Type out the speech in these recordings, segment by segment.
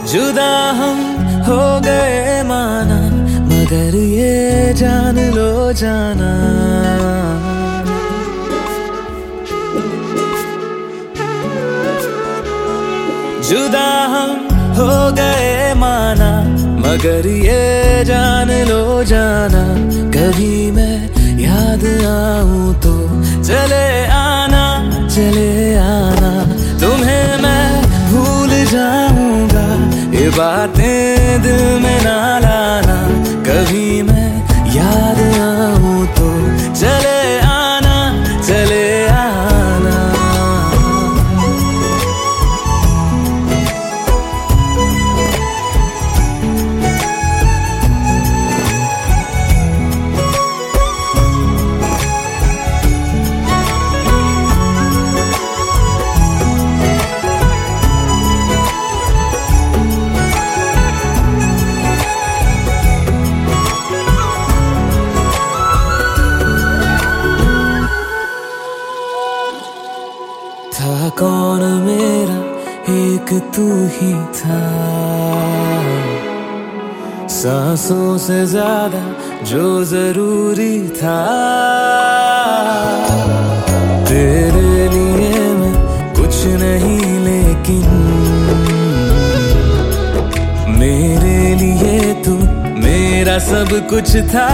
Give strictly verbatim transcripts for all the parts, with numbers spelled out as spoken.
जुदा हम हो गए माना, मगर ये जान लो जाना, जुदा हम हो गए माना, मगर ये जान लो जाना, कभी मैं याद आऊं तो चले आना, चले आना, तुम्हें मैं भूल जाऊंगा, ये बातें दिल में ना लाना, कभी मैं याद आऊं तो चले आना, चले आना। था कौन मेरा एक तू ही था, सांसों से ज्यादा जो जरूरी था, तेरे लिए मैं कुछ नहीं लेकिन मेरे लिए तू मेरा सब कुछ था,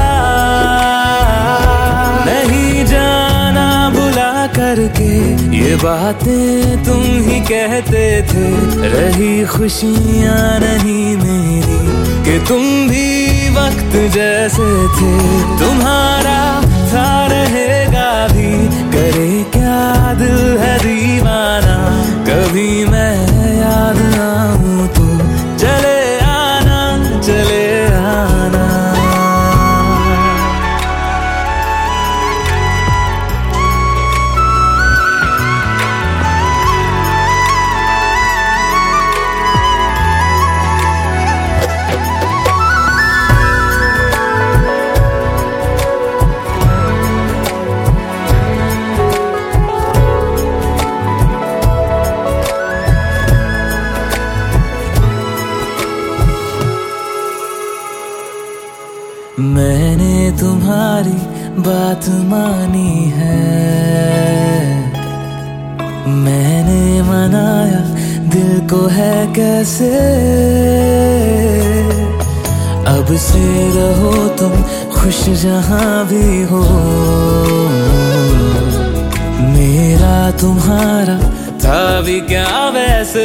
नहीं जाना भुला करके ये बातें तुम ही कहते थे, रही खुशियाँ नहीं मेरी कि तुम भी वक्त जैसे थे, तुम्हारा था रहेगा भी, करे क्या दिल है दीवाना, कभी मैं याद आऊं तो चले आना, चले आना। मैंने तुम्हारी बात मानी है, मैंने मनाया दिल को है कैसे, अब से रहो तुम खुश जहां भी हो, मेरा तुम्हारा था भी क्या वैसे,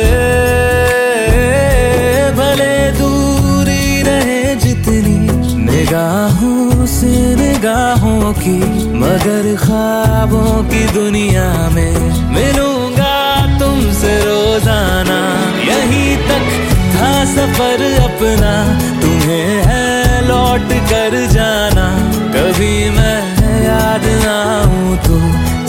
भले दूरी रहे जितनी निगाहों से निगाहों की, मगर ख्वाबों की दुनिया में मिलूंगा तुमसे रोजाना, यहीं तक था सफर अपना, तुम्हें है लौट कर जाना, कभी मैं याद आऊं तो